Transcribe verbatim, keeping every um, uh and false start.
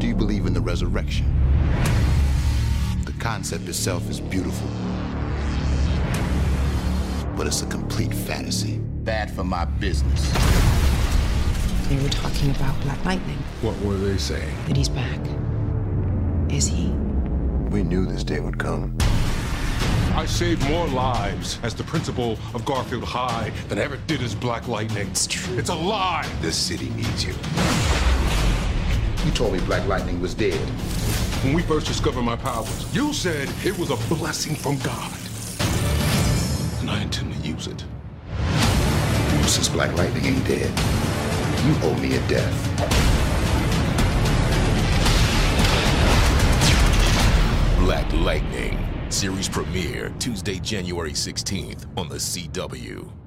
Do you believe in the resurrection? The concept itself is beautiful, but it's a complete fantasy. Bad for my business. They were talking about Black Lightning. What were they saying? That he's back. Is he? We knew this day would come. I saved more lives as the principal of Garfield High than I ever did as Black Lightning. It's true. It's a lie. This city needs you. You told me Black Lightning was dead. When we first discovered my powers, you said it was a blessing from God. And I intend to use it. Since Black Lightning ain't dead, you owe me a death. Black Lightning. Series premiere Tuesday, January sixteenth on the C W.